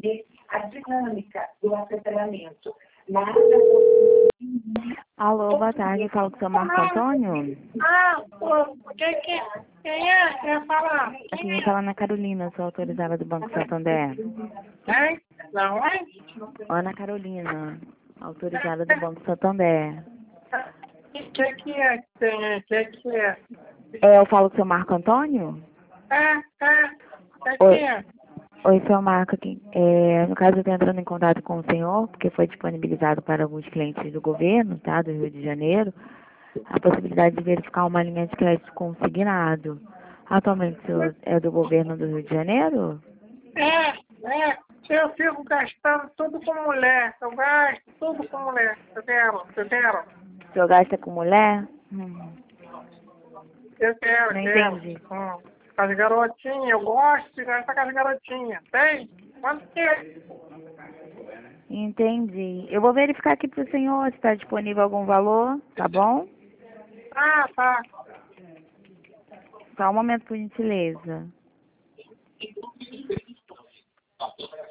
entender a dinâmica do assessoramento. Nada. Alô, boa tarde. Falo com o seu Marco Antônio. Quem é? Quer falar? Aqui quem fala Ana Carolina, sou autorizada do Banco Santander. Hein? Não é? Ana Carolina, autorizada do Banco Santander. O que é que tem aí? Que é? Eu falo com o seu Marco Antônio? O que Oi. é? Oi, seu Marco. Aqui. No caso, eu estou entrando em contato com o senhor, porque foi disponibilizado para alguns clientes do governo, tá, do Rio de Janeiro, a possibilidade de verificar uma linha de crédito consignado. Atualmente, o senhor é do governo do Rio de Janeiro? Eu fico gastando tudo com mulher. Eu gasto tudo com mulher. Entendeu? O senhor gasta com mulher? Eu quero. Não entendi. As garotinhas, eu gosto de gastar com as garotinhas. Tem? Quanto que é? Entendi. Eu vou verificar aqui para o senhor se está disponível algum valor, tá bom? Tá. Só um momento, por gentileza.